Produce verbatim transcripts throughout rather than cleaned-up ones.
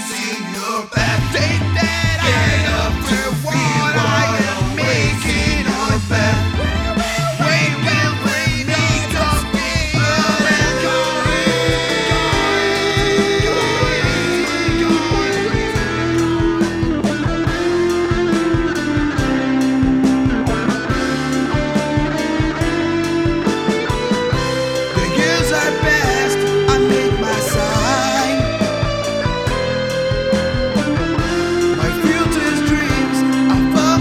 blazing your path. Take that get up to what I am making your path. We will bring it up the years are past, I make my sign. My future's dreams are from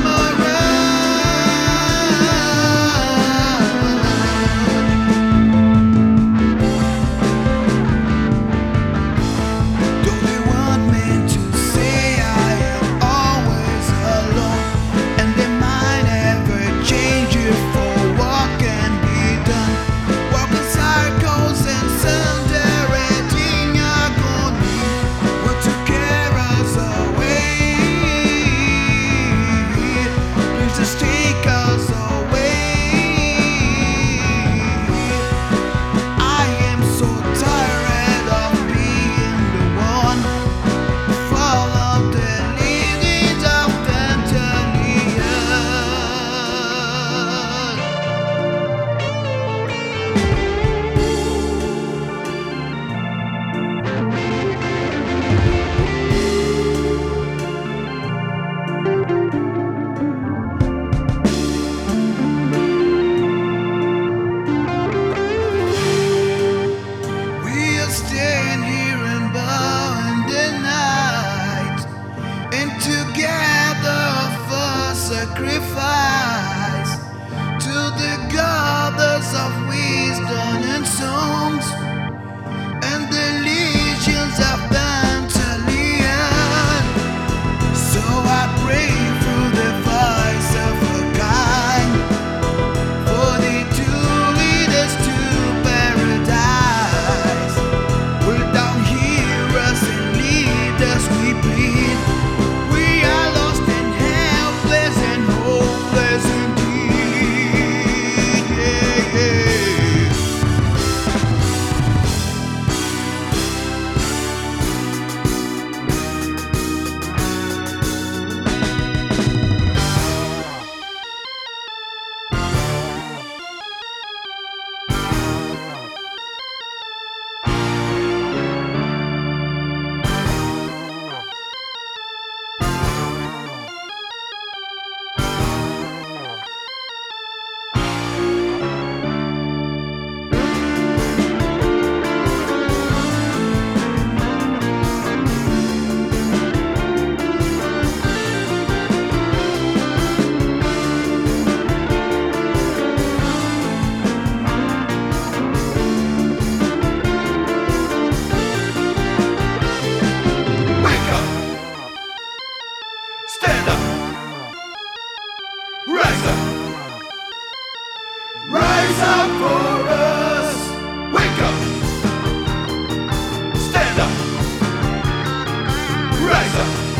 Don't they want me to say I am always alone? And they might never change it for what can be done. Walking circles and celebrating agony. What took care us away? Please just take us away. I am so tired of being the one who followed the leadings of Tanzania. We are staying here and bowing the night, and together for sacrifice to the goddess of wisdom and songs and the legions of Pantaleon. So I pray through the voice of a kind for the two leaders to paradise. Will down hear us and lead us, we plead. We are lost and helpless and hopeless indeed. Yeah, yeah. Wake up! Stand up! Rise up! Rise up for us! Wake up! Stand up! Rise up!